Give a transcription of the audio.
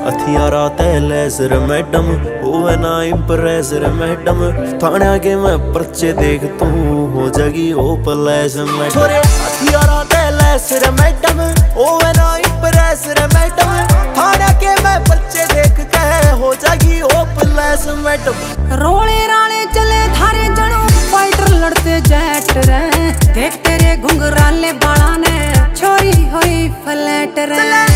हथियारा तैलेस रे मैडम होवे ना इम्प्रेस रे मैडम थाने के मैं पर्चे देख तू हो जागी ओ प्लेस में छोरे हथियारा तैलेस रे मैडम होवे ना इम्प्रेस रे मैडम थाने के मैं पर्चे देख के हो जागी ओ प्लेस मैडम रोले राले चले थारे जनो फाइटर लड़ते जेट रे देख तेरे घुंघराले बाला ने छोरी हुई फ्लैट रे।